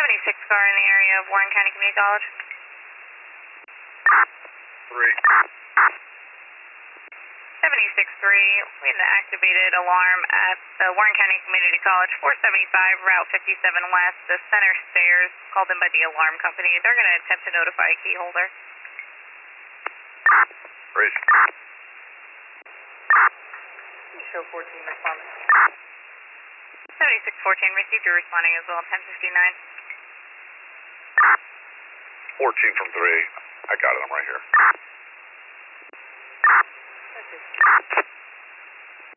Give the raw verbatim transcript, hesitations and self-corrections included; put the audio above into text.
seventy-six car in the area of Warren County Community College. Three. seventy-six three, we had an activated alarm at the Warren County Community College, four seventy-five, Route fifty-seven West, the center stairs, called in by the alarm company. They're going to attempt to notify a key holder. Raise. Show fourteen responding. seventy-six fourteen, received your responding as well, ten fifty-nine. fourteen from three. I got it, I'm right here. Okay.